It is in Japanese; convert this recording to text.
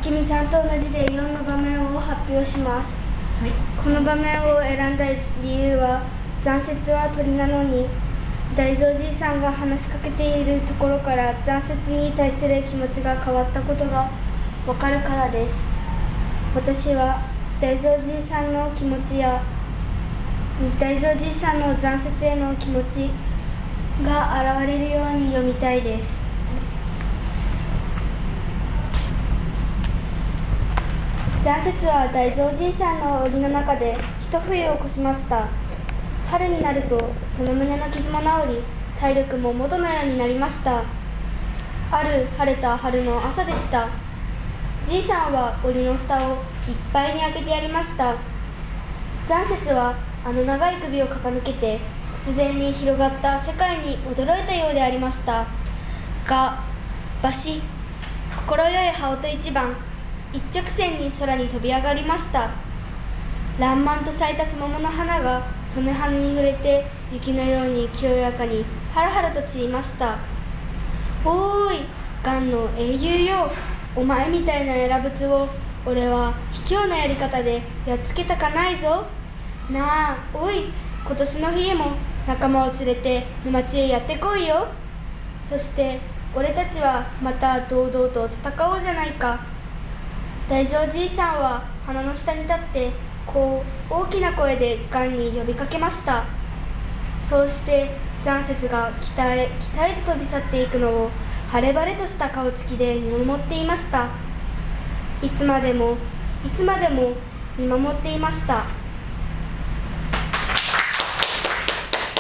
君さんと同じで4の場面を発表します。 はい、 この場面を選んだ理由は、残雪は鳥なのに大蔵じいさんが話しかけているところから残雪に対する気持ちが変わったことがわかるからです。私は大蔵じいさんの気持ちや大蔵じいさんの残雪への気持ちが現れるように読みたいです。残雪は大蔵じいさんの檻の中で一冬を越しました。春になるとその胸の傷も治り、体力も元のようになりました。ある晴れた春の朝でした。じいさんは檻の蓋をいっぱいに開けてやりました。残雪はあの長い首を傾けて突然に広がった世界に驚いたようでありました。が、バシ、心よい羽音一番、一直線に空に飛び上がりました。爛漫と咲いたスモモの花がその羽に触れて雪のように清らかにハラハラと散りました。おーい、ガンの英雄よ、お前みたいな偉物を俺は卑怯なやり方でやっつけたかないぞ。なあ、おい、今年の冬も仲間を連れて沼地へやってこいよ。そして俺たちはまた堂々と戦おうじゃないか。大蔵じいさんは花の下に立ってこう大きな声でガンに呼びかけました。そうして残雪が北へと飛び去っていくのを晴れ晴れとした顔つきで見守っていました。いつまでも見守っていました。